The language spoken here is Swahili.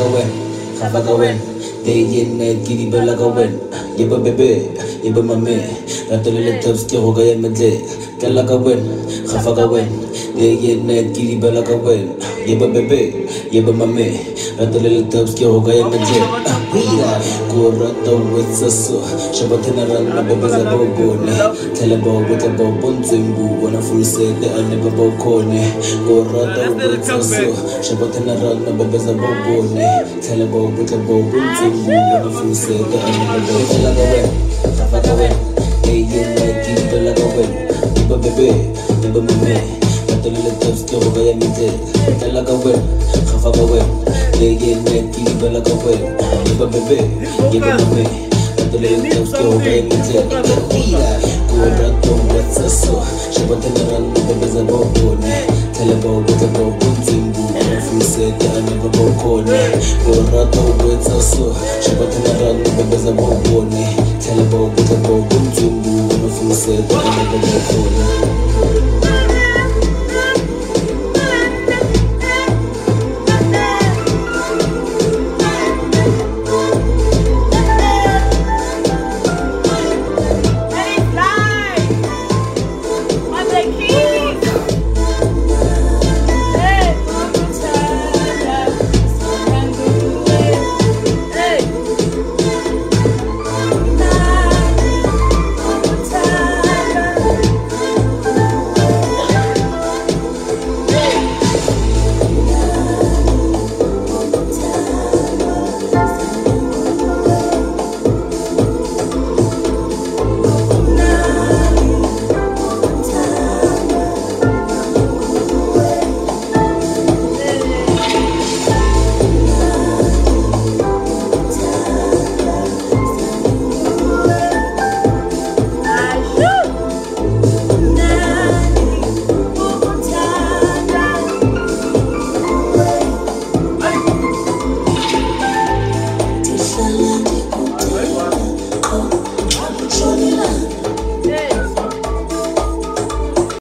Khafakawen, Khafakawen, day and night, giddy Belagawen, Yeba Bebe, Yeba Mame, Rattle Tops, Kirogaya Medle, Kalakawen, Khafakawen, day and night, giddy Belagawen, Yeba Bebe, Yeba Mame, Rattle Tops, Kirogaya Medle, Kurata with Sasso, Shabatanaran, Babaza Bobone, Telebo with a Bobon Zimbu, when a full set, I never Bocone, Kurata with Sasso, Shabatanaran, Babaza Bobone, Telebo with a Bobon Zimbu, when a full set, I never Bocone, Khafakawen, like you, Belagawen, Iba Bebe, Iba Mame, Rattle Tops, Kirogaya Medle, Kalakawen, Khafakawen, like you, Belagawen. Yeba Bebe, Yeba Mame, Rattle Tops, Kirogaya Medle, Kurata with Sasso, Shabatanaran, Babaza Bobone, Telebo with a Bobon Zimbu, when a full set, I never Bocone, Kurata with Sasso, Shabatanaran, Babaza Bobone, Telebo with a Bobon Zimbu, when a full set, I never Bocone.